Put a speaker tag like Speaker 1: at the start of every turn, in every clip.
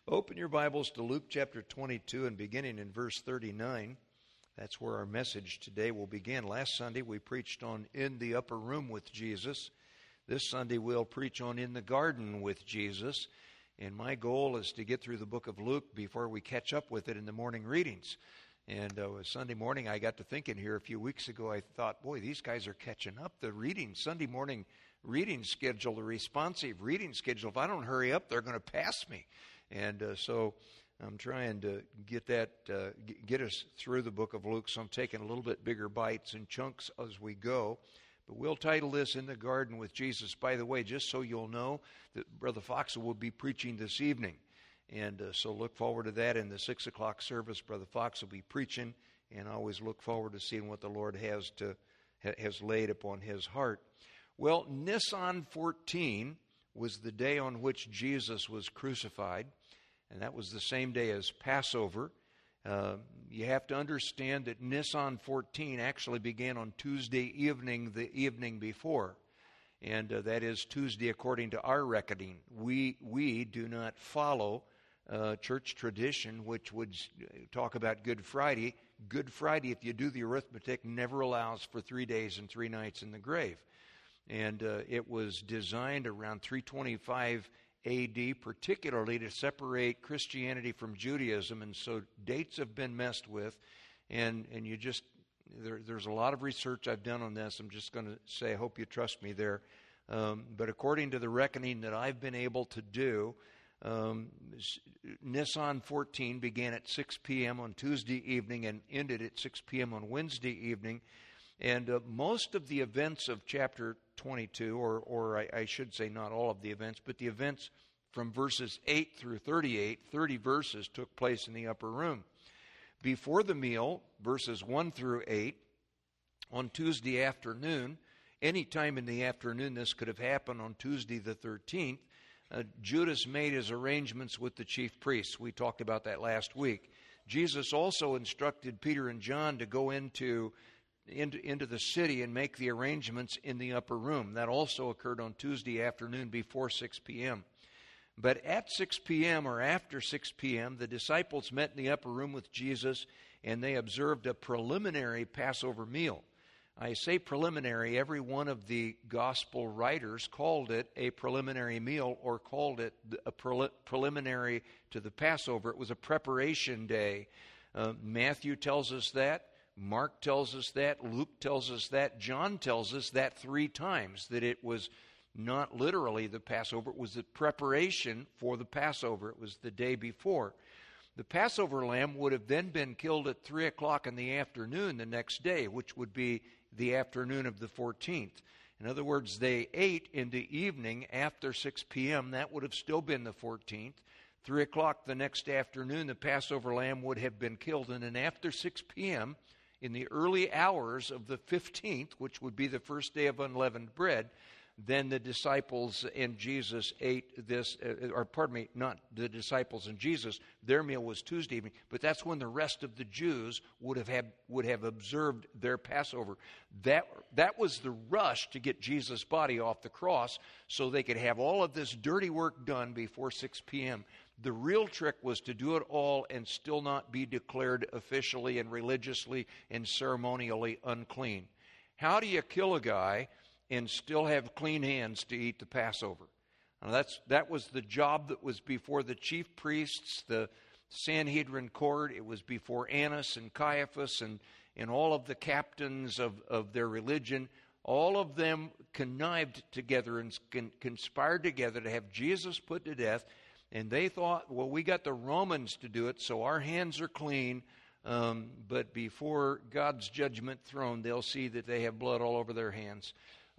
Speaker 1: Open your Bibles to Luke chapter 22 and beginning in verse 39. That's where our message today will begin. Last Sunday we preached on In the Upper Room with Jesus. This Sunday we'll preach on In the Garden with Jesus. And my goal is to get through the book of Luke before we catch up with it in the morning readings. And Sunday morning I got to thinking here a few weeks ago, I thought, boy, these guys are catching up. The reading, Sunday morning reading schedule, the responsive reading schedule, if I don't hurry up, they're going to pass me. And so I'm trying to get us through the book of Luke, so I'm taking a little bit bigger bites and chunks as we go. But we'll title this In the Garden with Jesus. By the way, just so you'll know, that Brother Fox will be preaching this evening. And so look forward to that in the 6 o'clock service. Brother Fox will be preaching, and I always look forward to seeing what the Lord has laid upon his heart. Well, Nisan 14 was the day on which Jesus was crucified, and that was the same day as Passover. You have to understand that Nisan 14 actually began on Tuesday evening, the evening before, and that is Tuesday according to our reckoning. We do not follow church tradition, which would talk about Good Friday. Good Friday, if you do the arithmetic, never allows for 3 days and 3 nights in the grave. And it was designed around 325 A.D., particularly to separate Christianity from Judaism. And so dates have been messed with. And you just, there's a lot of research I've done on this. I'm just going to say, I hope you trust me there. But according to the reckoning that I've been able to do, Nisan 14 began at 6 p.m. on Tuesday evening and ended at 6 p.m. on Wednesday evening. And most of the events of chapter 22, or I should say not all of the events, but the events from verses 8 through 38, 30 verses took place in the upper room. Before the meal, verses 1 through 8, on Tuesday afternoon, any time in the afternoon, this could have happened on Tuesday the 13th, Judas made his arrangements with the chief priests. We talked about that last week. Jesus also instructed Peter and John to go into the city and make the arrangements in the upper room. That also occurred on Tuesday afternoon before 6 p.m. But at 6 p.m. or after 6 p.m., the disciples met in the upper room with Jesus, and they observed a preliminary Passover meal. I say preliminary. Every one of the gospel writers called it a preliminary meal or called it a preliminary to the Passover. It was a preparation day. Matthew tells us that. Mark tells us that, Luke tells us that, John tells us that 3 times, that it was not literally the Passover, it was the preparation for the Passover. It was the day before. The Passover lamb would have then been killed at 3 o'clock in the afternoon the next day, which would be the afternoon of the 14th. In other words, they ate in the evening after 6 p.m., that would have still been the 14th. 3 o'clock the next afternoon, the Passover lamb would have been killed, and then after 6 p.m., in the early hours of the 15th, which would be the first day of unleavened bread, then the disciples and Jesus ate this, not the disciples and Jesus, their meal was Tuesday evening, but that's when the rest of the Jews would have observed their Passover. That was the rush to get Jesus' body off the cross so they could have all of this dirty work done before 6 p.m. The real trick was to do it all and still not be declared officially and religiously and ceremonially unclean. How do you kill a guy and still have clean hands to eat the Passover? Now that was the job that was before the chief priests, the Sanhedrin court. It was before Annas and Caiaphas and all of the captains of their religion. All of them connived together and conspired together to have Jesus put to death. And they thought, well, we got the Romans to do it, so our hands are clean. But before God's judgment throne, they'll see that they have blood all over their hands.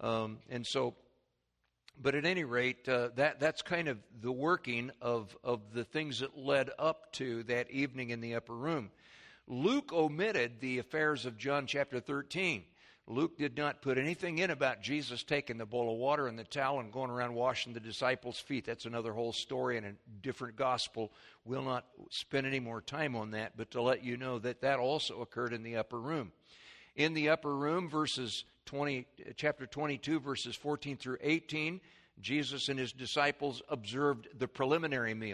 Speaker 1: But at any rate, that's kind of the working of the things that led up to that evening in the upper room. Luke omitted the affairs of John chapter 13. Luke did not put anything in about Jesus taking the bowl of water and the towel and going around washing the disciples' feet. That's another whole story in a different gospel. We'll not spend any more time on that, but to let you know that also occurred in the upper room. In the upper room, chapter 22, verses 14 through 18, Jesus and his disciples observed the preliminary meal.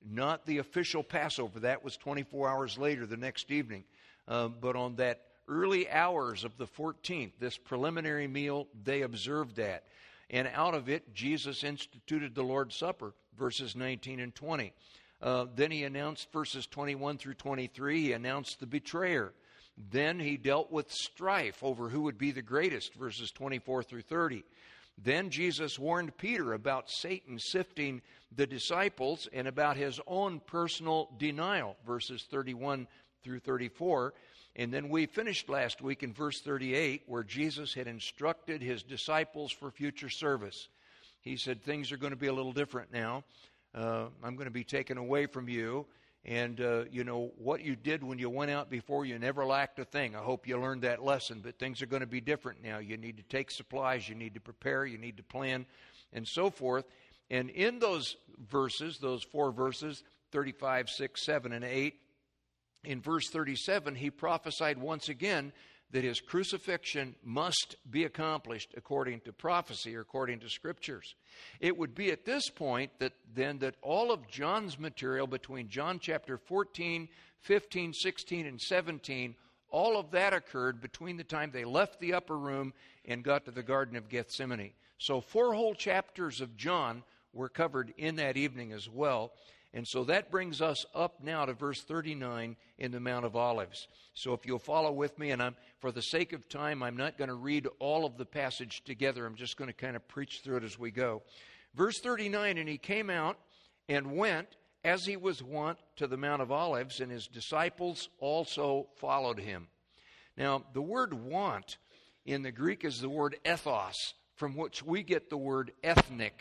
Speaker 1: not the official Passover. That was 24 hours later, the next evening. But on that early hours of the 14th, this preliminary meal, they observed that. And out of it, Jesus instituted the Lord's Supper, verses 19 and 20. Then he announced verses 21 through 23, he announced the betrayer. Then he dealt with strife over who would be the greatest, verses 24 through 30. Then Jesus warned Peter about Satan sifting the disciples and about his own personal denial, verses 31 through 34. And then we finished last week in verse 38, where Jesus had instructed his disciples for future service. He said, things are going to be a little different now. I'm going to be taken away from you. And, what you did when you went out before, you never lacked a thing. I hope you learned that lesson. But things are going to be different now. You need to take supplies. You need to prepare. You need to plan, and so forth. And in those verses, those 4 verses, 35, 6, 7, and 8, in verse 37, he prophesied once again that his crucifixion must be accomplished according to prophecy or according to Scriptures. It would be at this point that all of John's material between John chapter 14, 15, 16, and 17, all of that occurred between the time they left the upper room and got to the Garden of Gethsemane. So 4 whole chapters of John were covered in that evening as well. And so that brings us up now to verse 39 in the Mount of Olives. So if you'll follow with me, and for the sake of time, I'm not going to read all of the passage together. I'm just going to kind of preach through it as we go. Verse 39, and he came out and went, as he was wont, to the Mount of Olives, and his disciples also followed him. Now, the word want in the Greek is the word ethos, from which we get the word ethic,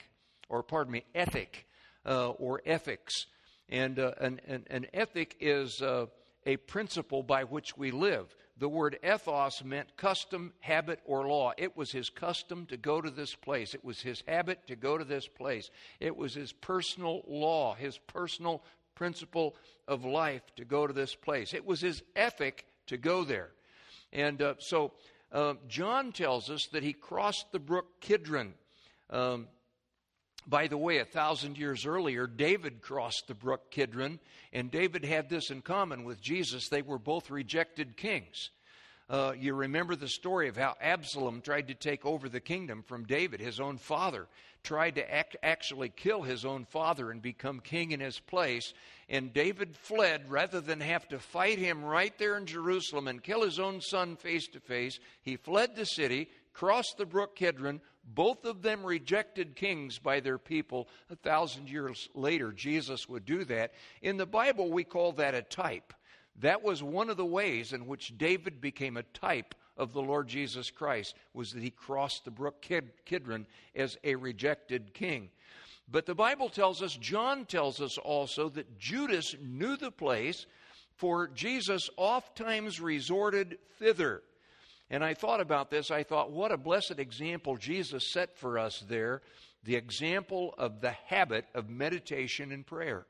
Speaker 1: or ethics. And an ethic is a principle by which we live. The word ethos meant custom, habit, or law. It was his custom to go to this place. It was his habit to go to this place. It was his personal law, his personal principle of life to go to this place. It was his ethic to go there. And so John tells us that he crossed the brook Kidron. By the way, 1,000 years earlier, David crossed the brook Kidron, and David had this in common with Jesus. They were both rejected kings. You remember the story of how Absalom tried to take over the kingdom from David, his own father, tried to actually kill his own father and become king in his place. And David fled rather than have to fight him right there in Jerusalem and kill his own son face to face. He fled the city, crossed the brook Kidron. Both of them rejected kings by their people. 1,000 years later, Jesus would do that. In the Bible, we call that a type. That was one of the ways in which David became a type of the Lord Jesus Christ, was that he crossed the brook Kidron as a rejected king. But the Bible tells us, John tells us also, that Judas knew the place, for Jesus oftentimes resorted thither. And I thought about this. I thought, what a blessed example Jesus set for us there, the example of the habit of meditation and prayer.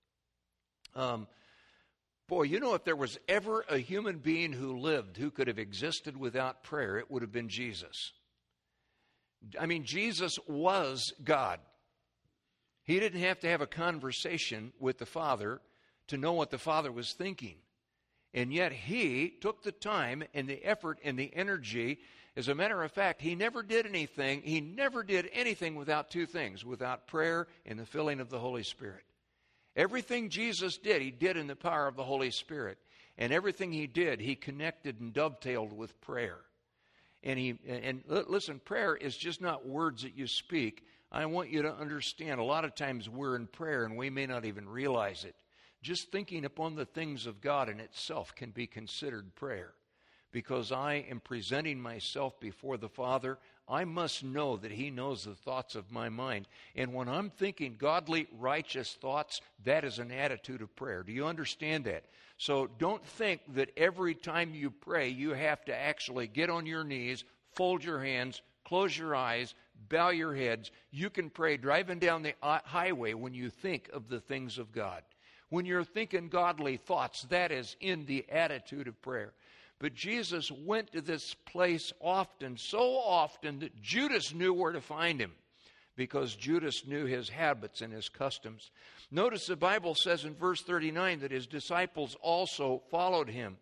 Speaker 1: If there was ever a human being who lived who could have existed without prayer, it would have been Jesus. I mean, Jesus was God. He didn't have to have a conversation with the Father to know what the Father was thinking. And yet he took the time and the effort and the energy. As a matter of fact, he never did anything. He never did anything without 2 things, without prayer and the filling of the Holy Spirit. Everything Jesus did, he did in the power of the Holy Spirit. And everything he did, he connected and dovetailed with prayer. And listen, prayer is just not words that you speak. I want you to understand, a lot of times we're in prayer and we may not even realize it. Just thinking upon the things of God in itself can be considered prayer. Because I am presenting myself before the Father, I must know that he knows the thoughts of my mind. And when I'm thinking godly, righteous thoughts, that is an attitude of prayer. Do you understand that? So don't think that every time you pray, you have to actually get on your knees, fold your hands, close your eyes, bow your heads. You can pray driving down the highway when you think of the things of God. When you're thinking godly thoughts, that is in the attitude of prayer. But Jesus went to this place often, so often that Judas knew where to find him. because Judas knew his habits and his customs. Notice the Bible says in verse 39 that his disciples also followed him.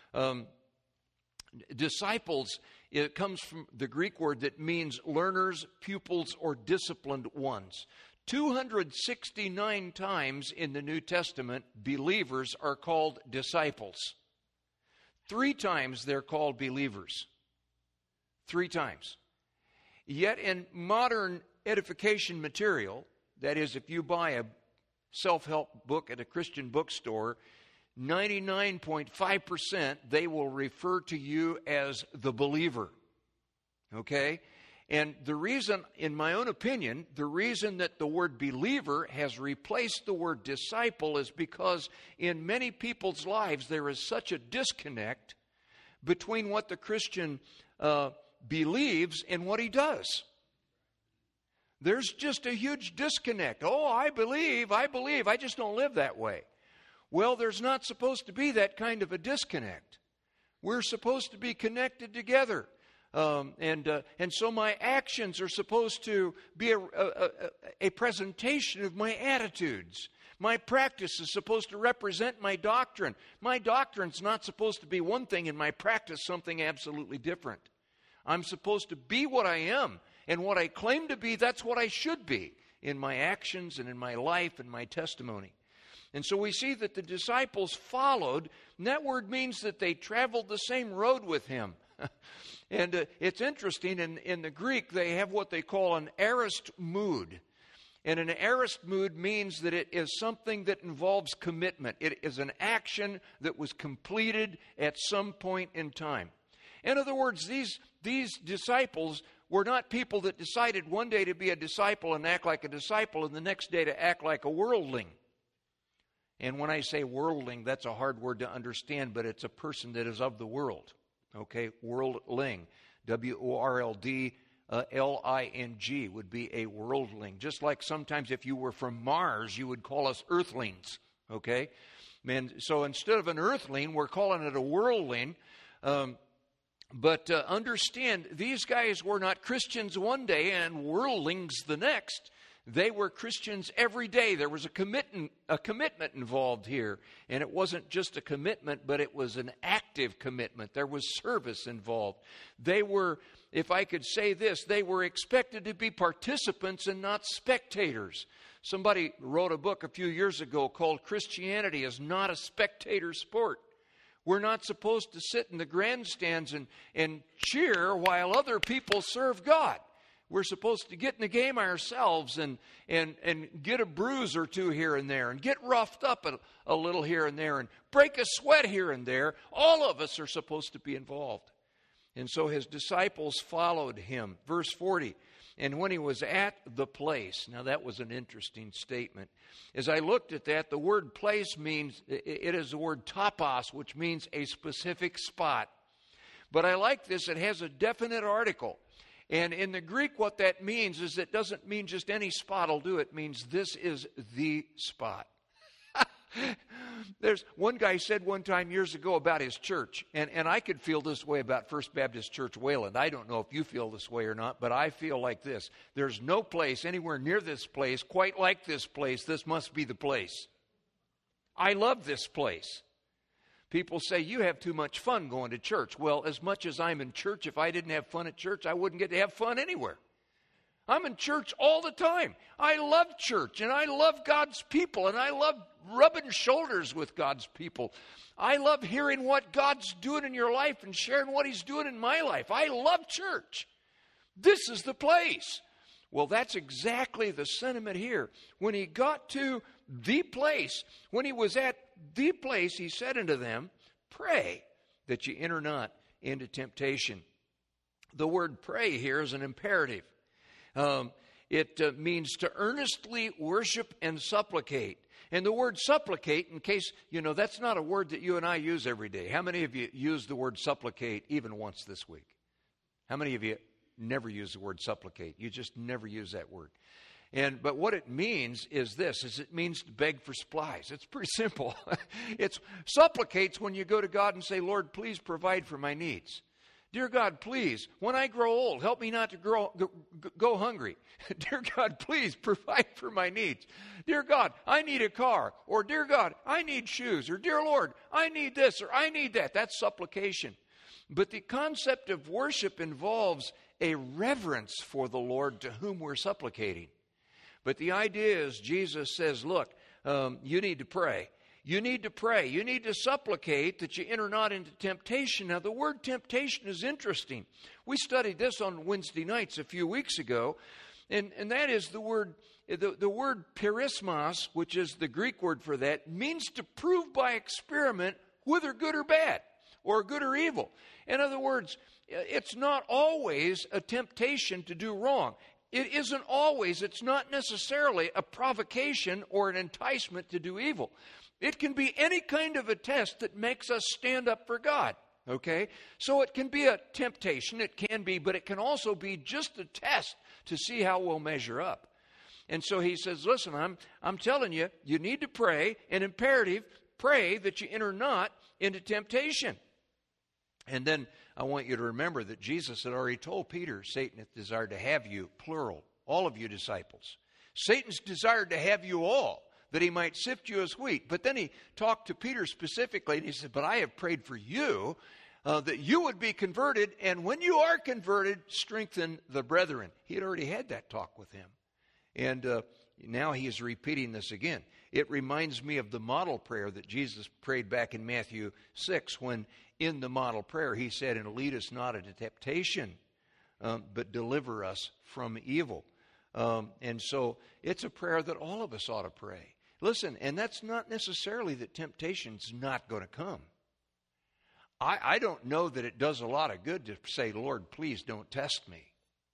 Speaker 1: Disciples, it comes from the Greek word that means learners, pupils, or disciplined ones. 269 times in the New Testament, believers are called disciples. 3 times they're called believers. 3 times. Yet in modern edification material, that is, if you buy a self-help book at a Christian bookstore, 99.5% they will refer to you as the believer. Okay? And the reason, in my own opinion, the reason that the word believer has replaced the word disciple is because in many people's lives there is such a disconnect between what the Christian believes and what he does. There's just a huge disconnect. Oh, I believe, I just don't live that way. Well, there's not supposed to be that kind of a disconnect. We're supposed to be connected together. And so my actions are supposed to be a presentation of my attitudes. My practice is supposed to represent my doctrine. My doctrine's not supposed to be one thing and my practice something absolutely different. I'm supposed to be what I am. And what I claim to be, that's what I should be in my actions and in my life and my testimony. And so we see that the disciples followed, and that word means that they traveled the same road with him. And it's interesting, in the Greek, they have what they call an aorist mood. And an aorist mood means that it is something that involves commitment. It is an action that was completed at some point in time. In other words, these disciples were not people that decided one day to be a disciple and act like a disciple and the next day to act like a worldling. And when I say worldling, that's a hard word to understand, but it's a person that is of the world. Okay, worldling. W-O-R-L-D-L-I-N-G would be a worldling. Just like sometimes if you were from Mars, you would call us earthlings. Okay? And so instead of an earthling, we're calling it a worldling. But understand, these guys were not Christians one day and worldlings the next. They were Christians every day. There was a commitment involved here. And it wasn't just a commitment, but it was an active commitment. There was service involved. They were, if I could say this, they were expected to be participants and not spectators. Somebody wrote a book a few years ago called Christianity is Not a Spectator Sport. We're not supposed to sit in the grandstands and cheer while other people serve God. We're supposed to get in the game ourselves and get a bruise or two here and there and get roughed up a little here and there and break a sweat here and there. All of us are supposed to be involved. And so his disciples followed him. Verse 40, and when he was at the place, now that was an interesting statement. As I looked at that, the word place means, it is the word topos, which means a specific spot. But I like this, it has a definite article. And in the Greek, what that means is it doesn't mean just any spot will do. It means this is the spot. There's one guy said one time years ago about his church, and I could feel this way about First Baptist Church Wayland. I don't know if you feel this way or not, but I feel like this. There's no place anywhere near this place quite like this place. This must be the place. I love this place. People say, you have too much fun going to church. Well, as much as I'm in church, if I didn't have fun at church, I wouldn't get to have fun anywhere. I'm in church all the time. I love church, and I love God's people, and I love rubbing shoulders with God's people. I love hearing what God's doing in your life and sharing what He's doing in my life. I love church. This is the place. Well, that's exactly the sentiment here. When he got to the place, when he was at the place, he said unto them, pray that ye enter not into temptation. The word pray here is an imperative. It means to earnestly worship and supplicate. And the word supplicate, in case, that's not a word that you and I use every day. How many of you use the word supplicate even once this week? How many of you never use the word supplicate? You just never use that word. But what it means is this, it means to beg for supplies. It's pretty simple. It's supplicates when you go to God and say, Lord, please provide for my needs. Dear God, please, when I grow old, help me not to go hungry. Dear God, please provide for my needs. Dear God, I need a car. Or dear God, I need shoes. Or dear Lord, I need this or I need that. That's supplication. But the concept of worship involves a reverence for the Lord to whom we're supplicating. But the idea is Jesus says, look, you need to pray. You need to pray. You need to supplicate that you enter not into temptation. Now, the word temptation is interesting. We studied this on Wednesday nights a few weeks ago, and that is the word perismos, which is the Greek word for that, means to prove by experiment whether good or bad, or good or evil. In other words, it's not always a temptation to do wrong. It isn't always, it's not necessarily a provocation or an enticement to do evil. It can be any kind of a test that makes us stand up for God, okay? So it can be a temptation, it can be, but it can also be just a test to see how we'll measure up. And so he says, listen, I'm telling you, you need to pray, an imperative, pray that you enter not into temptation. And then I want you to remember that Jesus had already told Peter, Satan hath desired to have you, plural, all of you disciples. Satan's desired to have you all, that he might sift you as wheat. But then he talked to Peter specifically, and he said, but I have prayed for you, that you would be converted, and when you are converted, strengthen the brethren. He had already had that talk with him. And now he is repeating this again. It reminds me of the model prayer that Jesus prayed back in Matthew 6, when in the model prayer he said, and lead us not into temptation, but deliver us from evil. And so it's a prayer that all of us ought to pray. Listen, and that's not necessarily that temptation's not going to come. I don't know that it does a lot of good to say, Lord, please don't test me.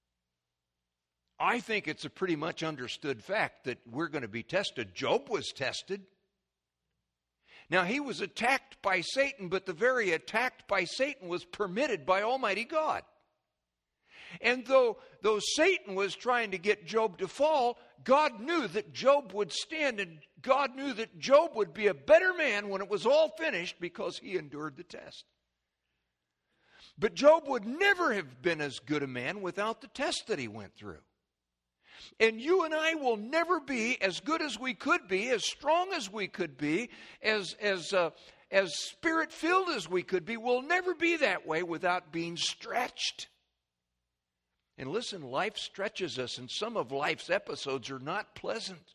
Speaker 1: I think it's a pretty much understood fact that we're going to be tested. Job was tested. Now, he was attacked by Satan, but the very attack by Satan was permitted by Almighty God. And though Satan was trying to get Job to fall, God knew that Job would stand, and God knew that Job would be a better man when it was all finished because he endured the test. But Job would never have been as good a man without the test that he went through. And you and I will never be as good as we could be, as strong as we could be, as spirit-filled as we could be. We'll never be that way without being stretched. And listen, life stretches us, and some of life's episodes are not pleasant.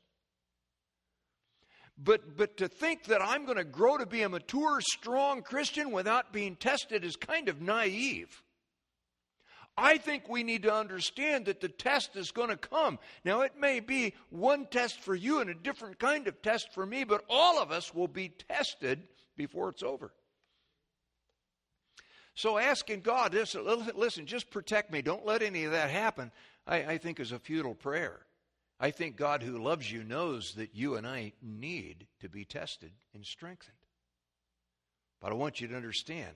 Speaker 1: But to think that I'm going to grow to be a mature, strong Christian without being tested is kind of naive. I think we need to understand that the test is going to come. Now, it may be one test for you and a different kind of test for me, but all of us will be tested before it's over. So asking God, listen, just protect me. Don't let any of that happen, I think is a futile prayer. I think God who loves you knows that you and I need to be tested and strengthened. But I want you to understand,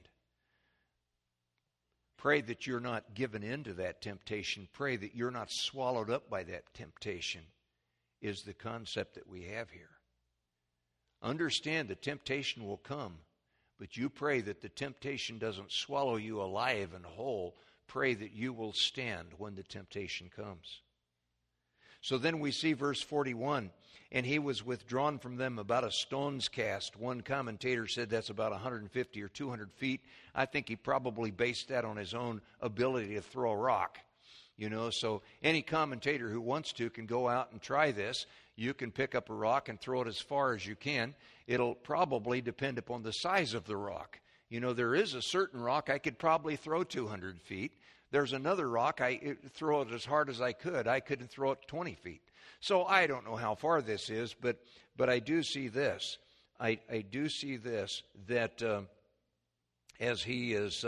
Speaker 1: pray that you're not given into that temptation. Pray that you're not swallowed up by that temptation is the concept that we have here. Understand the temptation will come, but you pray that the temptation doesn't swallow you alive and whole. Pray that you will stand when the temptation comes. So then we see verse 41, and he was withdrawn from them about a stone's cast. One commentator said that's about 150 or 200 feet. I think he probably based that on his own ability to throw a rock. So any commentator who wants to can go out and try this. You can pick up a rock and throw it as far as you can. It'll probably depend upon the size of the rock. There is a certain rock I could probably throw 200 feet. There's another rock, I throw it as hard as I could. I couldn't throw it 20 feet. So I don't know how far this is, but I do see this. I do see this, that as he is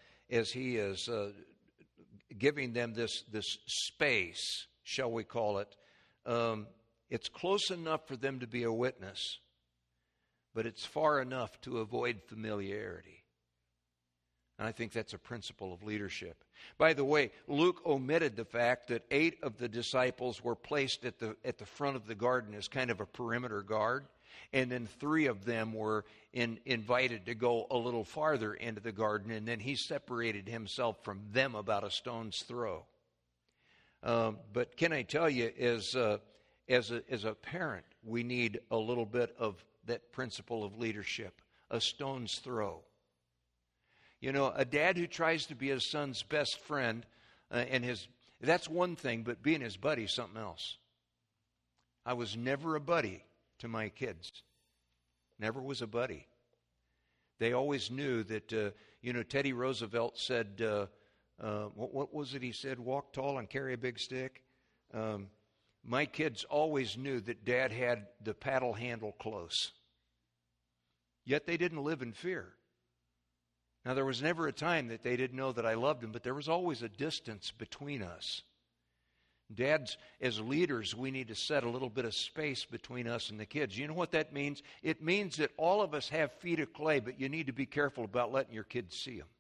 Speaker 1: giving them this space, shall we call it, it's close enough for them to be a witness, but it's far enough to avoid familiarity. And I think that's a principle of leadership. By the way, Luke omitted the fact that 8 of the disciples were placed at the front of the garden as kind of a perimeter guard. And then 3 of them were invited to go a little farther into the garden, and then he separated himself from them about a stone's throw. But can I tell you, as a parent, we need a little bit of that principle of leadership, a stone's throw. You know, a dad who tries to be his son's best friend, that's one thing, but being his buddy is something else. I was never a buddy to my kids. Never was a buddy. They always knew that, Teddy Roosevelt said, what was it he said? Walk tall and carry a big stick. My kids always knew that Dad had the paddle handle close. Yet they didn't live in fear. Now, there was never a time that they didn't know that I loved them, but there was always a distance between us. Dads, as leaders, we need to set a little bit of space between us and the kids. You know what that means? It means that all of us have feet of clay, but you need to be careful about letting your kids see them.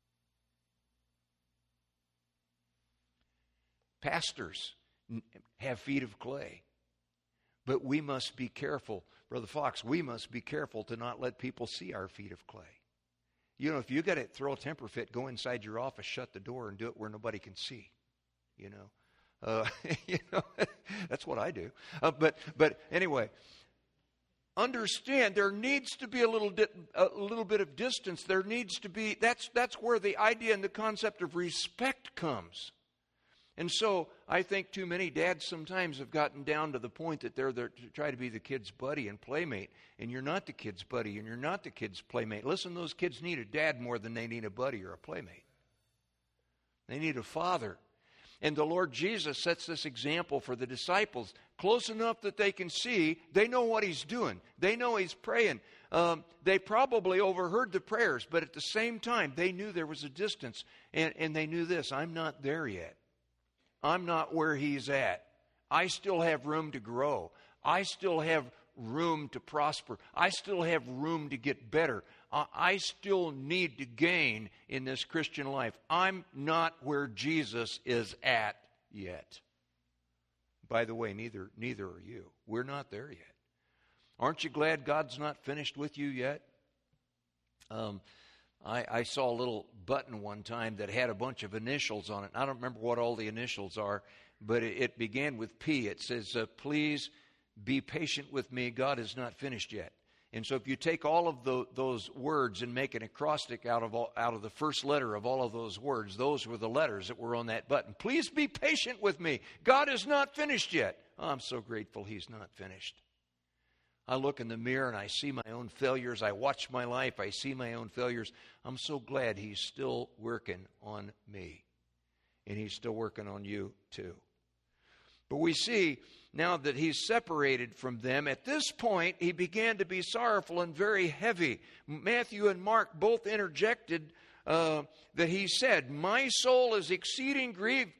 Speaker 1: Pastors have feet of clay, but we must be careful. Brother Fox, we must be careful to not let people see our feet of clay. You know, if you got to throw a temper fit, go inside your office, shut the door, and do it where nobody can see. That's what I do. But anyway, understand there needs to be a little bit of distance. There needs to be. That's where the idea and the concept of respect comes. And so I think too many dads sometimes have gotten down to the point that they're there to try to be the kid's buddy and playmate. And you're not the kid's buddy and you're not the kid's playmate. Listen, those kids need a dad more than they need a buddy or a playmate. They need a father. And the Lord Jesus sets this example for the disciples. Close enough that they can see. They know what he's doing. They know he's praying. They probably overheard the prayers. But at the same time, they knew there was a distance. And they knew this. I'm not there yet. I'm not where he's at. I still have room to grow. I still have room to prosper. I still have room to get better. I still need to gain in this Christian life. I'm not where Jesus is at yet. By the way, neither are you. We're not there yet. Aren't you glad God's not finished with you yet? I saw a little button one time that had a bunch of initials on it. I don't remember what all the initials are, but it began with P. It says, please be patient with me. God is not finished yet. And so if you take all of those words and make an acrostic out of the first letter of all of those words, those were the letters that were on that button. Please be patient with me. God is not finished yet. Oh, I'm so grateful he's not finished. I look in the mirror and I see my own failures. I watch my life. I see my own failures. I'm so glad he's still working on me. And he's still working on you too. But we see now that he's separated from them. At this point, he began to be sorrowful and very heavy. Matthew and Mark both interjected that he said, my soul is exceeding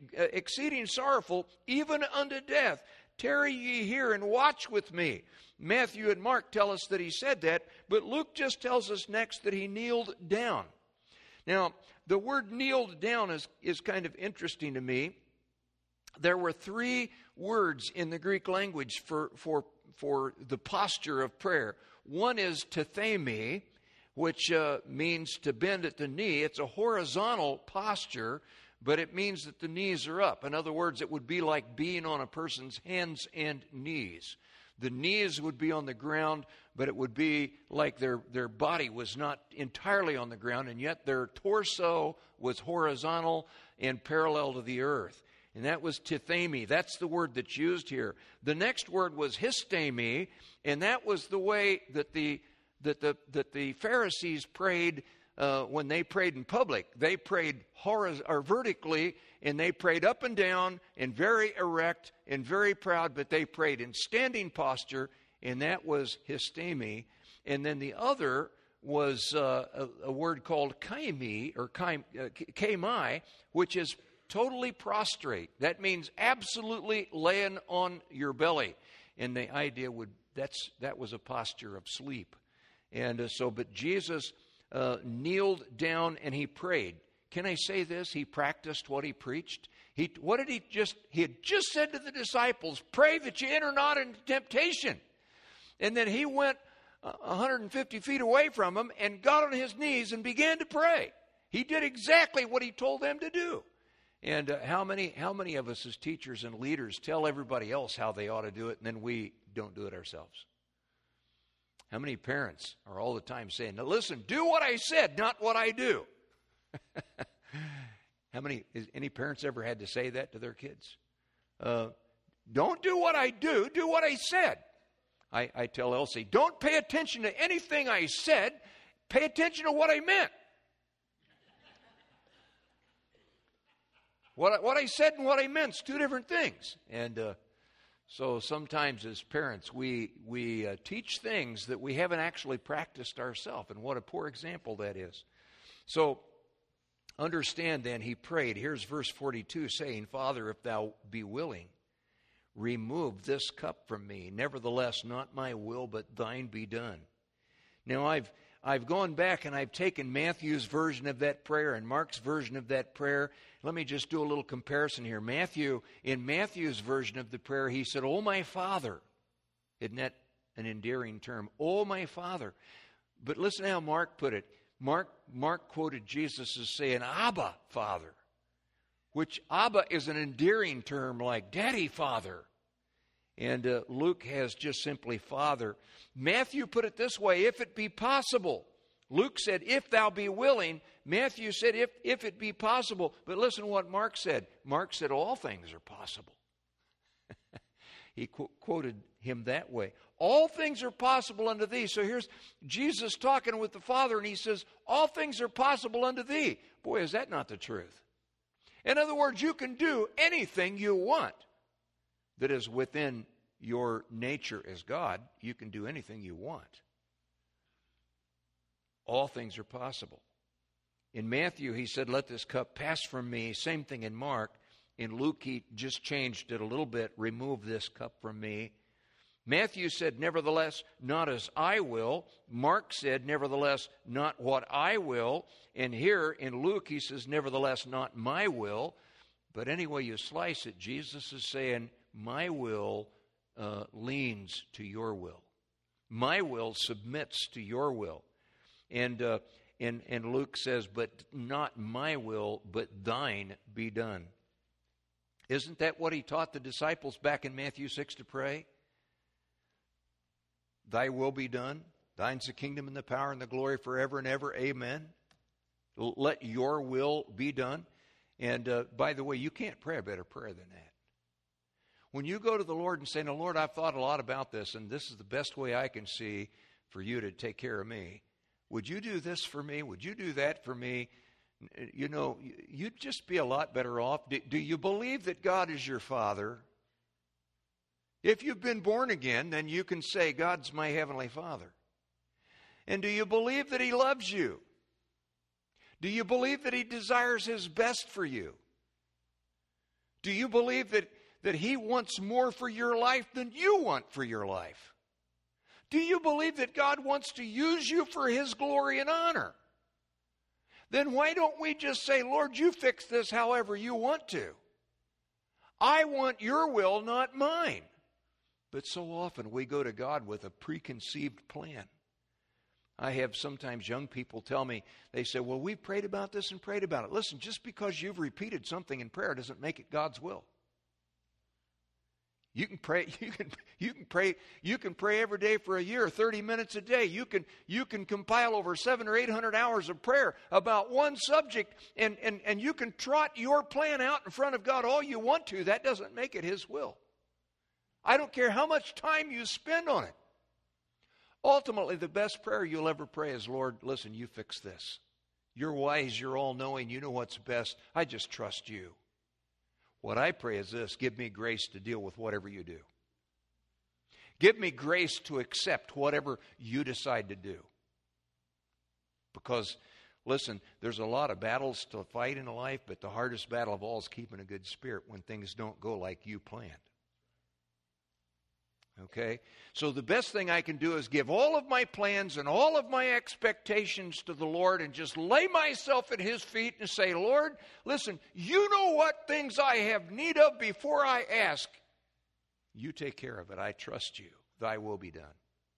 Speaker 1: sorrowful, even unto death. Tarry ye here and watch with me. Matthew and Mark tell us that he said that, but Luke just tells us next that he kneeled down. Now, the word kneeled down is kind of interesting to me. There were 3 words in the Greek language for the posture of prayer. One is tethemi, which means to bend at the knee. It's a horizontal posture, but it means that the knees are up. In other words, it would be like being on a person's hands and knees. The knees would be on the ground, but it would be like their body was not entirely on the ground, and yet their torso was horizontal and parallel to the earth. And that was tethemi. That's the word that's used here. The next word was histemi, and that was the way that the Pharisees prayed when they prayed in public. They prayed vertically, and they prayed up and down and very erect and very proud, but they prayed in standing posture, and that was histemi. And then the other was a word called kaimi, or kaimai, which is totally prostrate. That means absolutely laying on your belly. And the idea that was a posture of sleep. And but Jesus kneeled down and he prayed. Can I say this? He practiced what he preached. He had just said to the disciples, pray that you enter not into temptation. And then he went 150 feet away from him and got on his knees and began to pray. He did exactly what he told them to do. And how many of us as teachers and leaders tell everybody else how they ought to do it, and then we don't do it ourselves? How many parents are all the time saying, now listen, do what I said, not what I do? Any parents ever had to say that to their kids? Don't do what I do what I said. I tell Elsie, don't pay attention to anything I said, pay attention to what I meant. What I said and what I meant is two different things. And so sometimes as parents, we teach things that we haven't actually practiced ourselves. And what a poor example that is. So understand then, he prayed. Here's verse 42 saying, Father, if thou be willing, remove this cup from me. Nevertheless, not my will, but thine be done. Now I've gone back and I've taken Matthew's version of that prayer and Mark's version of that prayer. Let me just do a little comparison here. In Matthew's version of the prayer, he said, "Oh, my Father." Isn't that an endearing term? "Oh, my Father." But listen to how Mark put it. Mark quoted Jesus as saying, "Abba, Father," which Abba is an endearing term like Daddy, Father. And Luke has just simply Father. Matthew put it this way, if it be possible. Luke said, if thou be willing. Matthew said, if it be possible. But listen to what Mark said. Mark said, all things are possible. He quoted him that way. All things are possible unto thee. So here's Jesus talking with the Father, and he says, all things are possible unto thee. Boy, is that not the truth? In other words, you can do anything you want that is within your nature as God. You can do anything you want. All things are possible. In Matthew, he said, let this cup pass from me. Same thing in Mark. In Luke, he just changed it a little bit. Remove this cup from me. Matthew said, nevertheless, not as I will. Mark said, nevertheless, not what I will. And here in Luke, he says, nevertheless, not my will. But any way you slice it, Jesus is saying, my will leans to your will. My will submits to your will. And Luke says, but not my will, but thine be done. Isn't that what he taught the disciples back in Matthew 6 to pray? Thy will be done. Thine's the kingdom and the power and the glory forever and ever. Amen. Let your will be done. And by the way, you can't pray a better prayer than that. When you go to the Lord and say, now, Lord, I've thought a lot about this, and this is the best way I can see for you to take care of me. Would you do this for me? Would you do that for me? You know, you'd just be a lot better off. Do you believe that God is your Father? If you've been born again, then you can say, God's my Heavenly Father. And do you believe that He loves you? Do you believe that He desires His best for you? Do you believe that He wants more for your life than you want for your life? Do you believe that God wants to use you for His glory and honor? Then why don't we just say, Lord, you fix this however you want to. I want your will, not mine. But so often we go to God with a preconceived plan. I have sometimes young people tell me, they say, well, we've prayed about this and prayed about it. Listen, just because you've repeated something in prayer doesn't make it God's will. You can pray, you can pray every day for a year, 30 minutes a day. You can compile over 700 or 800 hours of prayer about one subject, and you can trot your plan out in front of God all you want to. That doesn't make it His will. I don't care how much time you spend on it. Ultimately, the best prayer you'll ever pray is, Lord, listen, you fix this. You're wise, you're all-knowing, you know what's best. I just trust you. What I pray is this: give me grace to deal with whatever you do. Give me grace to accept whatever you decide to do. Because, listen, there's a lot of battles to fight in life, but the hardest battle of all is keeping a good spirit when things don't go like you planned. Okay? So the best thing I can do is give all of my plans and all of my expectations to the Lord and just lay myself at His feet and say, Lord, listen, you know what things I have need of before I ask. You take care of it. I trust you. Thy will be done.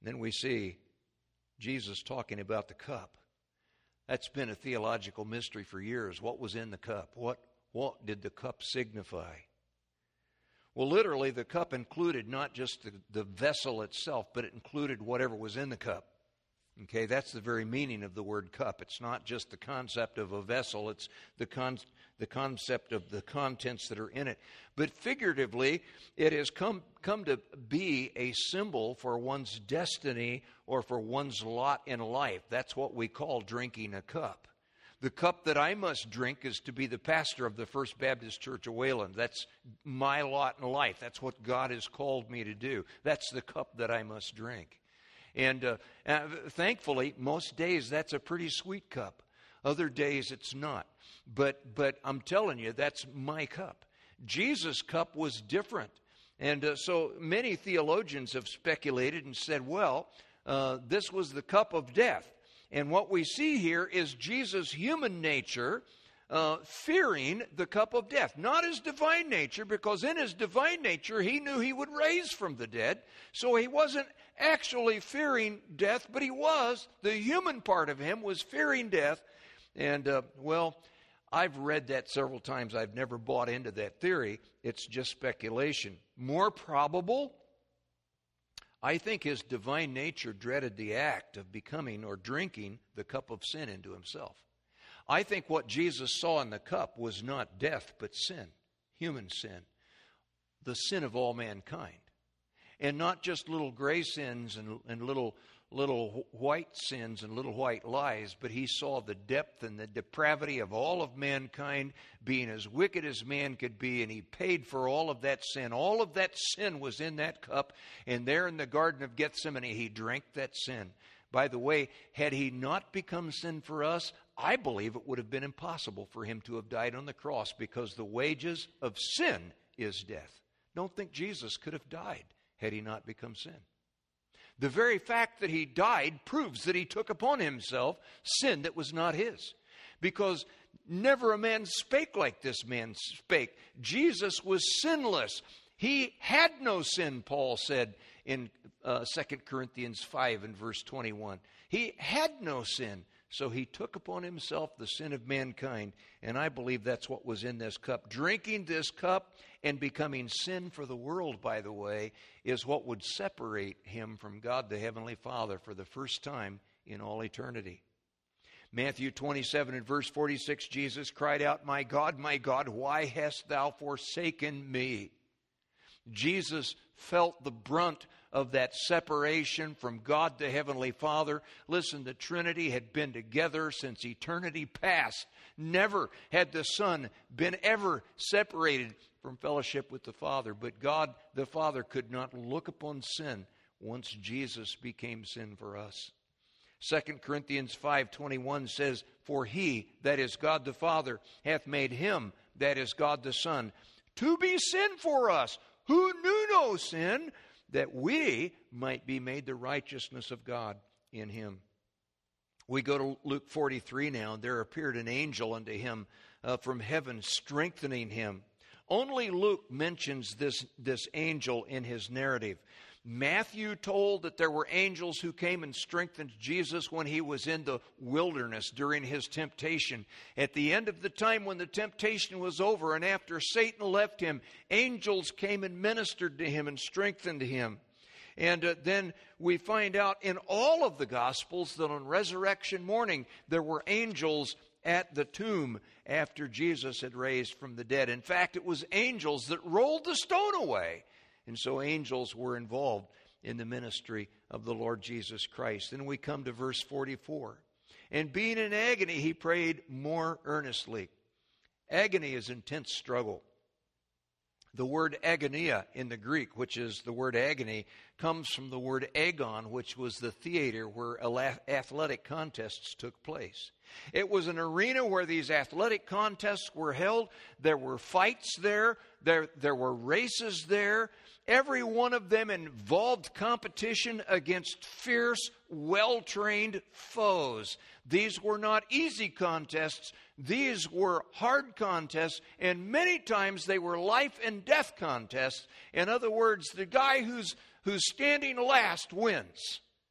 Speaker 1: Then we see Jesus talking about the cup. That's been a theological mystery for years. What was in the cup? What did the cup signify? Well, literally, the cup included not just the vessel itself, but it included whatever was in the cup. Okay, that's the very meaning of the word cup. It's not just the concept of a vessel, it's the concept of the contents that are in it. But figuratively, it has come to be a symbol for one's destiny or for one's lot in life. That's what we call drinking a cup. The cup that I must drink is to be the pastor of the First Baptist Church of Wayland. That's my lot in life. That's what God has called me to do. That's the cup that I must drink. And thankfully, most days that's a pretty sweet cup. Other days it's not. But I'm telling you, that's my cup. Jesus' cup was different. And so many theologians have speculated and said, well, this was the cup of death. And what we see here is Jesus' human nature fearing the cup of death. Not his divine nature, because in his divine nature he knew he would raise from the dead. So he wasn't actually fearing death, but the human part of him was fearing death. And, I've read that several times. I've never bought into that theory. It's just speculation. More probable, I think his divine nature dreaded the act of becoming or drinking the cup of sin into himself. I think what Jesus saw in the cup was not death, but sin, human sin, the sin of all mankind. And not just little gray sins and little white sins and little white lies, but he saw the depth and the depravity of all of mankind, being as wicked as man could be, and he paid for all of that sin. All of that sin was in that cup, and there in the Garden of Gethsemane, he drank that sin. By the way, had he not become sin for us, I believe it would have been impossible for him to have died on the cross, because the wages of sin is death. Don't think Jesus could have died had he not become sin. The very fact that he died proves that he took upon himself sin that was not his. Because never a man spake like this man spake. Jesus was sinless. He had no sin, Paul said in 2 Corinthians 5 and verse 21. He had no sin. So he took upon himself the sin of mankind, and I believe that's what was in this cup. Drinking this cup and becoming sin for the world, by the way, is what would separate him from God the Heavenly Father for the first time in all eternity. Matthew 27 and verse 46, Jesus cried out, my God, why hast thou forsaken me?" Jesus felt the brunt of that separation from God the Heavenly Father. Listen, the Trinity had been together since eternity past. Never had the Son been ever separated from fellowship with the Father. But God the Father could not look upon sin once Jesus became sin for us. 2 Corinthians 5:21 says, "For he, that is God the Father, hath made him, that is God the Son, to be sin for us, who knew no sin, that we might be made the righteousness of God in him." We go to Luke 43 now. "There appeared an angel unto him from heaven, strengthening him." Only Luke mentions this angel in his narrative. Matthew told that there were angels who came and strengthened Jesus when he was in the wilderness during his temptation. At the end of the time when the temptation was over and after Satan left him, angels came and ministered to him and strengthened him. And then we find out in all of the Gospels that on resurrection morning there were angels at the tomb after Jesus had raised from the dead. In fact, it was angels that rolled the stone away. And so angels were involved in the ministry of the Lord Jesus Christ. Then we come to verse 44. "And being in agony, he prayed more earnestly." Agony is intense struggle. The word agonia in the Greek, which is the word agony, comes from the word agon, which was the theater where athletic contests took place. It was an arena where these athletic contests were held. There were fights there. There were races there. Every one of them involved competition against fierce, well-trained foes. These were not easy contests. These were hard contests, and many times they were life and death contests. In other words, the guy who's standing last wins.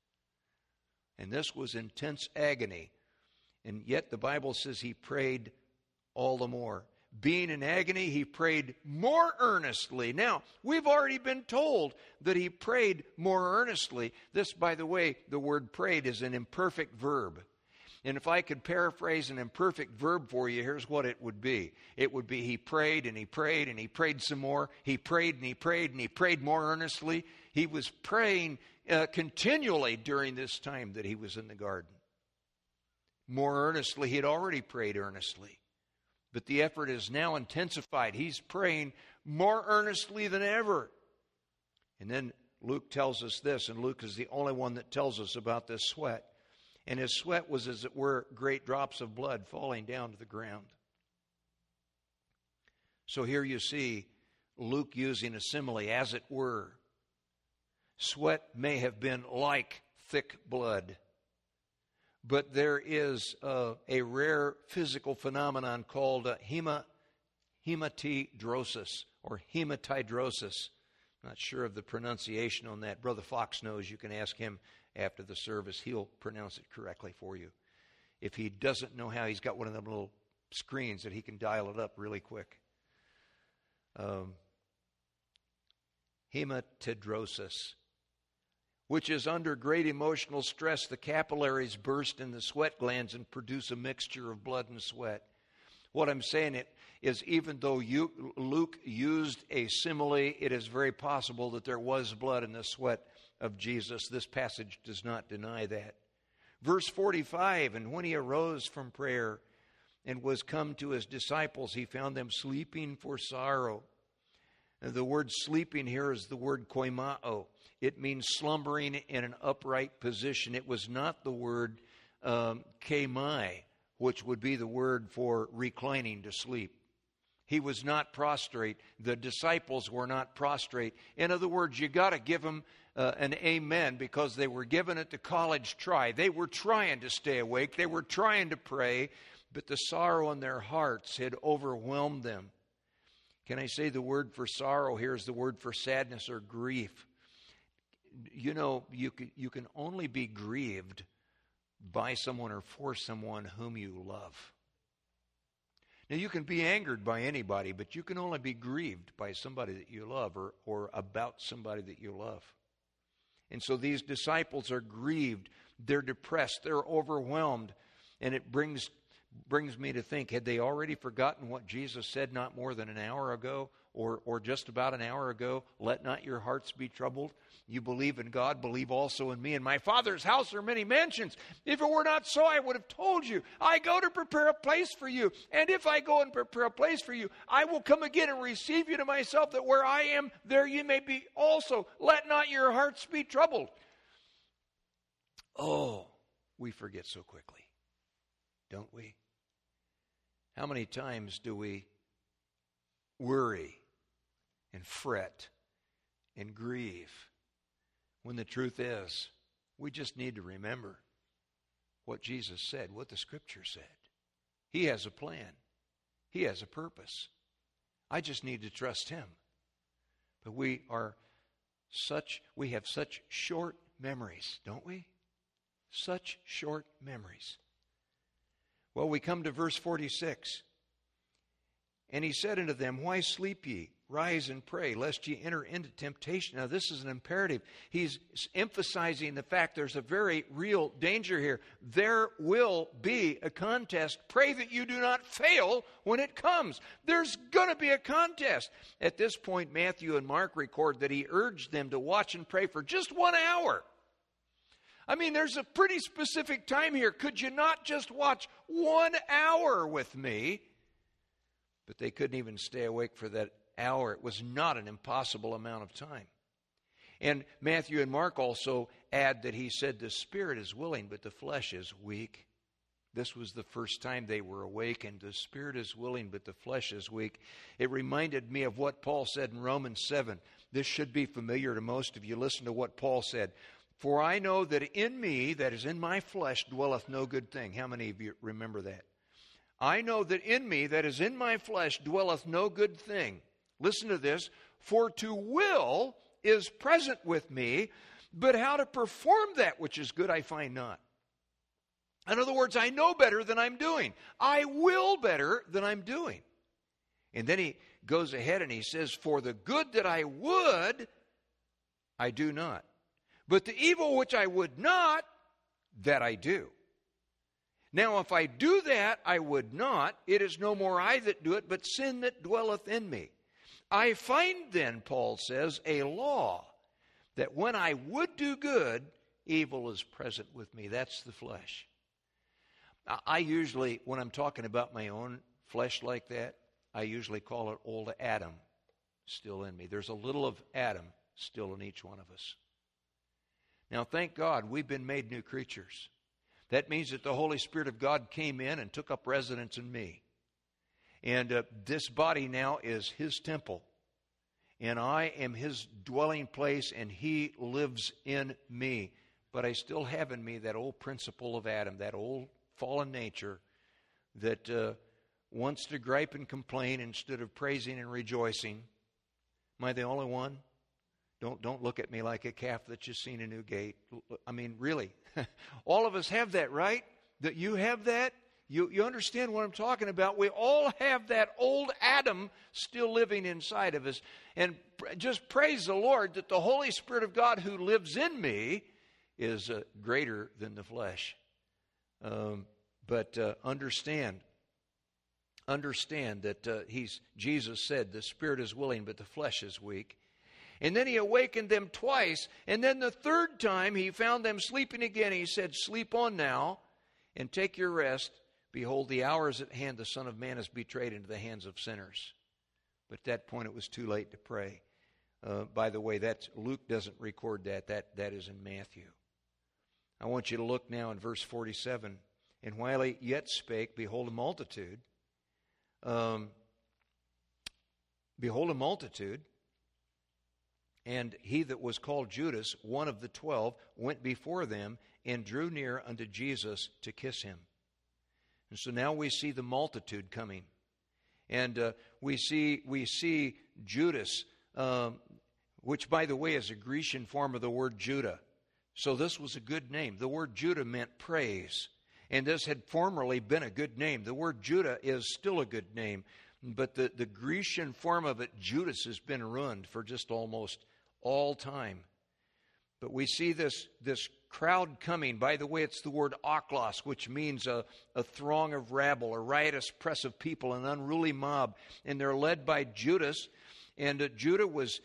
Speaker 1: And this was intense agony. And yet the Bible says he prayed all the more. Being in agony, he prayed more earnestly. Now, we've already been told that he prayed more earnestly. This, by the way, the word prayed is an imperfect verb. And if I could paraphrase an imperfect verb for you, here's what it would be. It would be he prayed and he prayed and he prayed some more. He prayed and he prayed and he prayed more earnestly. He was praying continually during this time that he was in the garden. More earnestly, he had already prayed earnestly. But the effort is now intensified. He's praying more earnestly than ever. And then Luke tells us this, and Luke is the only one that tells us about this sweat. And his sweat was, as it were, great drops of blood falling down to the ground. So here you see Luke using a simile, as it were. Sweat may have been like thick blood. But there is a rare physical phenomenon called hematidrosis or hematidrosis. Not sure of the pronunciation on that. Brother Fox knows. You can ask him after the service. He'll pronounce it correctly for you. If he doesn't know how, he's got one of them little screens that he can dial it up really quick. Hematidrosis, which is under great emotional stress, the capillaries burst in the sweat glands and produce a mixture of blood and sweat. What I'm saying is, even though Luke used a simile, it is very possible that there was blood in the sweat of Jesus. This passage does not deny that. Verse 45, and when he arose from prayer and was come to his disciples, he found them sleeping for sorrow. And the word sleeping here is the word koimao. It means slumbering in an upright position. It was not the word kemai, which would be the word for reclining to sleep. He was not prostrate. The disciples were not prostrate. In other words, you got to give them an amen, because they were given it the college try. They were trying to stay awake. They were trying to pray, but the sorrow in their hearts had overwhelmed them. Can I say the word for sorrow here is the word for sadness or grief? You know, you can only be grieved by someone or for someone whom you love. Now, you can be angered by anybody, but you can only be grieved by somebody that you love, or about somebody that you love. And so these disciples are grieved, they're depressed, they're overwhelmed, and it brings me to think, had they already forgotten what Jesus said not more than an hour ago, or just about an hour ago? Let not your hearts be troubled. You believe in God, believe also in me. In my Father's house are many mansions. If it were not so, I would have told you. I go to prepare a place for you. And if I go and prepare a place for you, I will come again and receive you to myself, that where I am, there you may be also. Let not your hearts be troubled. Oh, we forget so quickly, don't we? How many times do we worry and fret and grieve, when the truth is, we just need to remember what Jesus said, what the Scripture said. He has a plan. He has a purpose. I just need to trust Him. But we have such short memories, don't we? Such short memories. Well, we come to verse 46. And he said unto them, Why sleep ye? Rise and pray, lest ye enter into temptation. Now, this is an imperative. He's emphasizing the fact there's a very real danger here. There will be a contest. Pray that you do not fail when it comes. There's going to be a contest. At this point, Matthew and Mark record that he urged them to watch and pray for just 1 hour. I mean, there's a pretty specific time here. Could you not just watch 1 hour with me? But they couldn't even stay awake for that hour. It was not an impossible amount of time. And Matthew and Mark also add that he said the spirit is willing, but the flesh is weak. This was the first time they were awakened. The spirit is willing, but the flesh is weak. It reminded me of what Paul said in Romans 7. This should be familiar to most of you. Listen to what Paul said. For I know that in me, that is in my flesh, dwelleth no good thing. How many of you remember that? I know that in me, that is in my flesh, dwelleth no good thing. Listen to this. For to will is present with me, but how to perform that which is good I find not. In other words, I know better than I'm doing. I will better than I'm doing. And then he goes ahead and he says, for the good that I would, I do not. But the evil which I would not, that I do. Now, if I do that, I would not. It is no more I that do it, but sin that dwelleth in me. I find then, Paul says, a law that when I would do good, evil is present with me. That's the flesh. I usually, when I'm talking about my own flesh like that, I usually call it old Adam still in me. There's a little of Adam still in each one of us. Now, thank God, we've been made new creatures. That means that the Holy Spirit of God came in and took up residence in me. And this body now is His temple. And I am His dwelling place, and He lives in me. But I still have in me that old principle of Adam, that old fallen nature that wants to gripe and complain instead of praising and rejoicing. Am I the only one? Don't look at me like a calf that's just seen a new gate. I mean, really. All of us have that, right? That you have that? You understand what I'm talking about? We all have that old Adam still living inside of us. And just praise the Lord that the Holy Spirit of God who lives in me is greater than the flesh. But understand that Jesus said the spirit is willing, but the flesh is weak. And then He awakened them twice. And then the third time He found them sleeping again. He said, sleep on now and take your rest. Behold, the hour is at hand. The Son of Man is betrayed into the hands of sinners. But at that point, it was too late to pray. By the way, Luke doesn't record that. That is in Matthew. I want you to look now in verse 47. And while He yet spake, behold a multitude. Behold a multitude. And he that was called Judas, one of the 12, went before them and drew near unto Jesus to kiss Him. And so now we see the multitude coming. And we see Judas, which, by the way, is a Grecian form of the word Judah. So this was a good name. The word Judah meant praise. And this had formerly been a good name. The word Judah is still a good name. But the Grecian form of it, Judas, has been ruined for just almost all time. But we see this crowd coming. By the way, it's the word aklos, which means a throng of rabble, a riotous press of people, an unruly mob. And they're led by Judas. And Judah was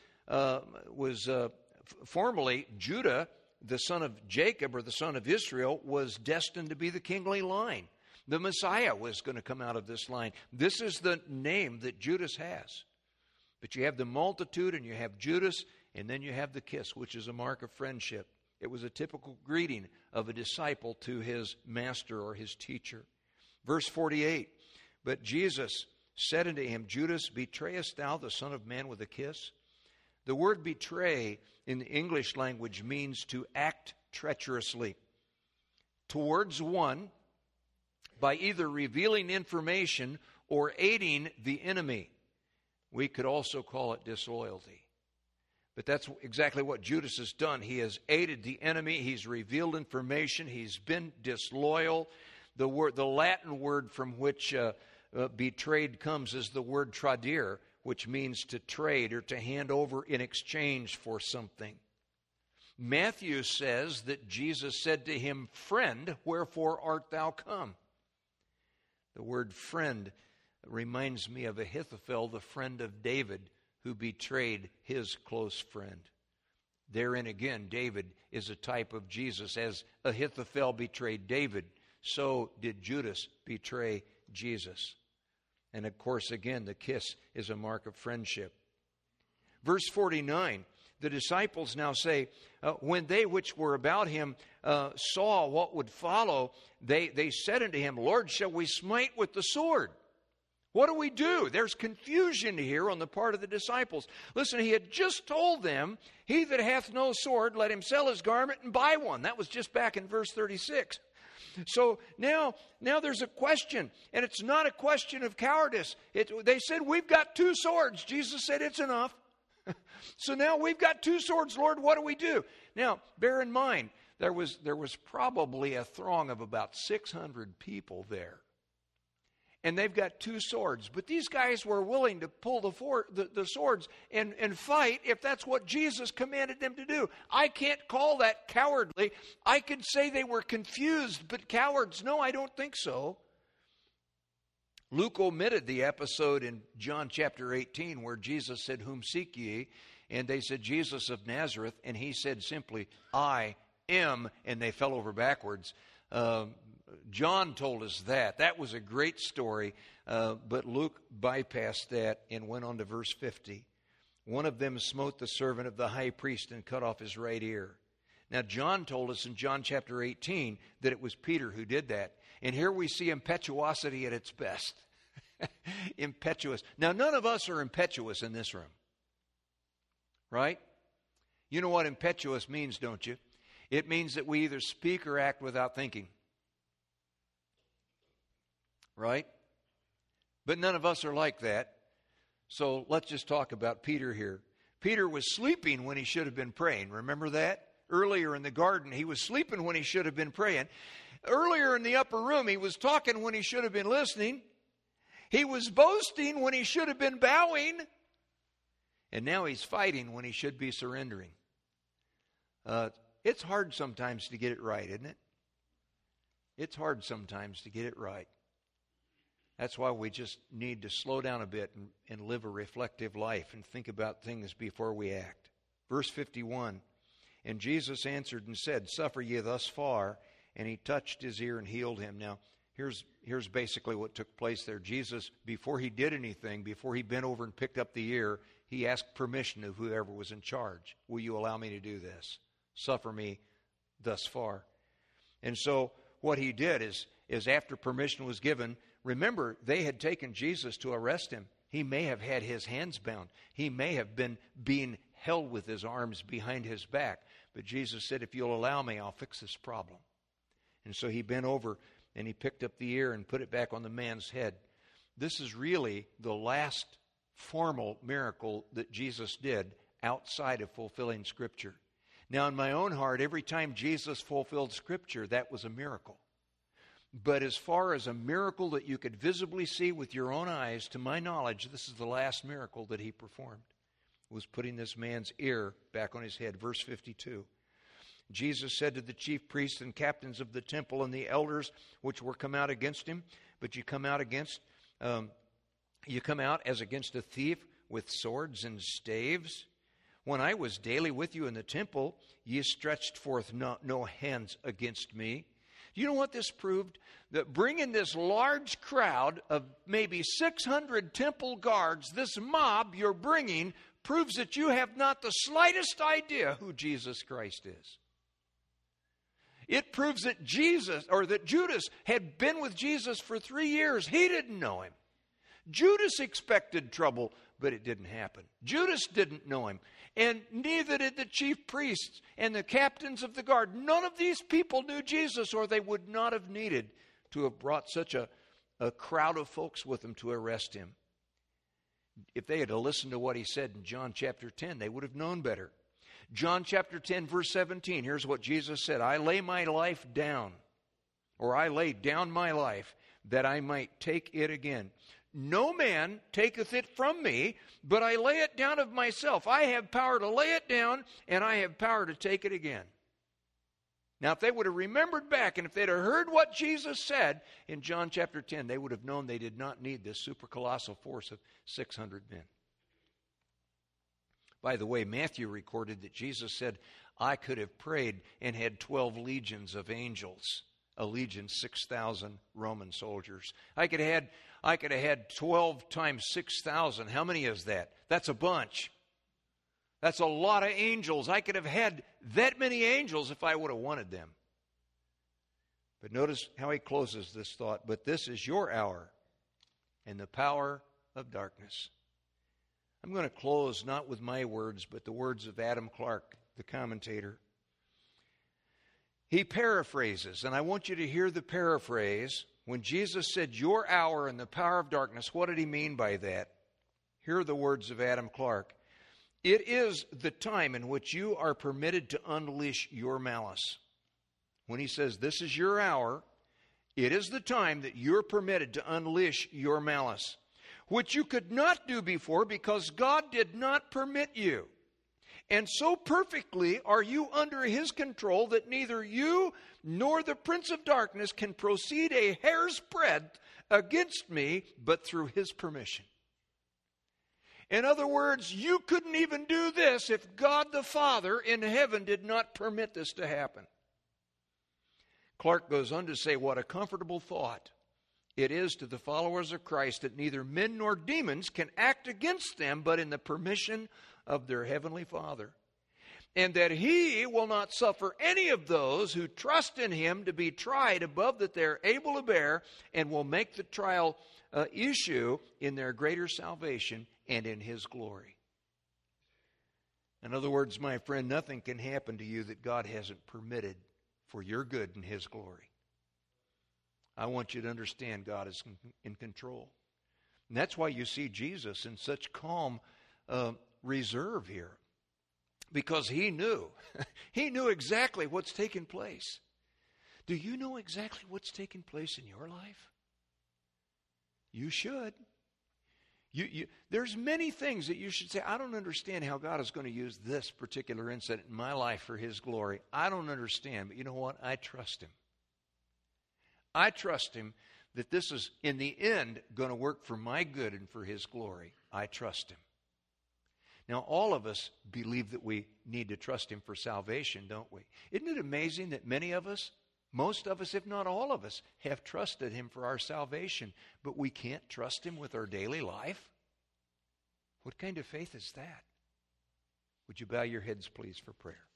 Speaker 1: formerly Judah, the son of Jacob or the son of Israel, was destined to be the kingly line. The Messiah was going to come out of this line. This is the name that Judas has. But you have the multitude and you have Judas, and then you have the kiss, which is a mark of friendship. It was a typical greeting of a disciple to his master or his teacher. Verse 48, but Jesus said unto him, Judas, betrayest thou the Son of Man with a kiss? The word betray in the English language means to act treacherously towards one by either revealing information or aiding the enemy. We could also call it disloyalty. But that's exactly what Judas has done. He has aided the enemy. He's revealed information. He's been disloyal. The Latin word from which betrayed comes is the word tradire, which means to trade or to hand over in exchange for something. Matthew says that Jesus said to him, friend, wherefore art thou come? The word friend reminds me of Ahithophel, the friend of David, who betrayed his close friend. Therein again, David is a type of Jesus. As Ahithophel betrayed David, so did Judas betray Jesus. And of course, again, the kiss is a mark of friendship. Verse 49, the disciples now say, when they which were about him saw what would follow, they said unto him, Lord, shall we smite with the sword? What do we do? There's confusion here on the part of the disciples. Listen, he had just told them, he that hath no sword, let him sell his garment and buy one. That was just back in verse 36. So now there's a question, and it's not a question of cowardice. They said, we've got 2 swords. Jesus said, it's enough. So now we've got 2 swords, Lord, what do we do? Now, bear in mind, there was probably a throng of about 600 people there. And they've got 2 swords. But these guys were willing to pull the swords and fight if that's what Jesus commanded them to do. I can't call that cowardly. I could say they were confused, but cowards, no, I don't think so. Luke omitted the episode in John chapter 18 where Jesus said, "Whom seek ye?" And they said, "Jesus of Nazareth." And he said simply, "I am." And they fell over backwards. John told us that. That was a great story. But Luke bypassed that and went on to verse 50. One of them smote the servant of the high priest and cut off his right ear. Now, John told us in John chapter 18 that it was Peter who did that. And here we see impetuosity at its best. Impetuous. Now, none of us are impetuous in this room. Right? You know what impetuous means, don't you? It means that we either speak or act without thinking. Right? But none of us are like that. So let's just talk about Peter here. Peter was sleeping when he should have been praying. Remember that? Earlier in the garden, he was sleeping when he should have been praying. Earlier in the upper room, he was talking when he should have been listening. He was boasting when he should have been bowing. And now he's fighting when he should be surrendering. It's hard sometimes to get it right, isn't it? It's hard sometimes to get it right. That's why we just need to slow down a bit and live a reflective life and think about things before we act. Verse 51, and Jesus answered and said, "Suffer ye thus far?" And he touched his ear and healed him. Now, here's basically what took place there. Jesus, before he did anything, before he bent over and picked up the ear, he asked permission of whoever was in charge. "Will you allow me to do this? Suffer me thus far." And so what he did is after permission was given, remember, they had taken Jesus to arrest him. He may have had his hands bound. He may have been being held with his arms behind his back. But Jesus said, "If you'll allow me, I'll fix this problem." And so he bent over and he picked up the ear and put it back on the man's head. This is really the last formal miracle that Jesus did outside of fulfilling Scripture. Now, in my own heart, every time Jesus fulfilled Scripture, that was a miracle. But as far as a miracle that you could visibly see with your own eyes, to my knowledge, this is the last miracle that he performed. It was putting this man's ear back on his head. Verse 52. Jesus said to the chief priests and captains of the temple and the elders which were come out against him, "But you come out as against a thief with swords and staves. When I was daily with you in the temple, ye stretched forth no hands against me." Do you know what this proved? That bringing this large crowd of maybe 600 temple guards, this mob you're bringing, proves that you have not the slightest idea who Jesus Christ is. It proves that Judas had been with Jesus for 3 years. He didn't know him. Judas expected trouble, but it didn't happen. Judas didn't know him. And neither did the chief priests and the captains of the guard. None of these people knew Jesus, or they would not have needed to have brought such a crowd of folks with them to arrest him. If they had listened to what he said in John chapter 10, they would have known better. John chapter 10, verse 17, here's what Jesus said. "I lay my life down," or "I lay down my life, that I might take it again. No man taketh it from me, but I lay it down of myself. I have power to lay it down, and I have power to take it again." Now, if they would have remembered back, and if they'd have heard what Jesus said in John chapter 10, they would have known they did not need this super colossal force of 600 men. By the way, Matthew recorded that Jesus said, "I could have prayed and had 12 legions of angels." A legion, 6,000 Roman soldiers. I could have had 12 times 6,000. How many is that? That's a bunch. That's a lot of angels. I could have had that many angels if I would have wanted them. But notice how he closes this thought. "But this is your hour and the power of darkness." I'm going to close not with my words, but the words of Adam Clarke, the commentator. He paraphrases, and I want you to hear the paraphrase. When Jesus said, "your hour and the power of darkness," what did he mean by that? Here are the words of Adam Clarke. It is the time in which you are permitted to unleash your malice. When he says this is your hour, it is the time that you're permitted to unleash your malice, which you could not do before because God did not permit you. And so perfectly are you under his control that neither you nor the prince of darkness can proceed a hair's breadth against me but through his permission. In other words, you couldn't even do this if God the Father in heaven did not permit this to happen. Clark goes on to say, what a comfortable thought it is to the followers of Christ that neither men nor demons can act against them but in the permission of their heavenly Father, and that he will not suffer any of those who trust in him to be tried above that they're able to bear, and will make the trial issue in their greater salvation and in his glory. In other words, my friend, nothing can happen to you that God hasn't permitted for your good and his glory. I want you to understand God is in control. And that's why you see Jesus in such calm reserve here. Because he knew. He knew exactly what's taking place. Do you know exactly what's taking place in your life? You should. There's many things that you should say, I don't understand how God is going to use this particular incident in my life for his glory. I don't understand, but you know what? I trust him. I trust him that this is, in the end, going to work for my good and for his glory. I trust him. Now, all of us believe that we need to trust him for salvation, don't we? Isn't it amazing that many of us, most of us, if not all of us, have trusted him for our salvation, but we can't trust him with our daily life? What kind of faith is that? Would you bow your heads, please, for prayer?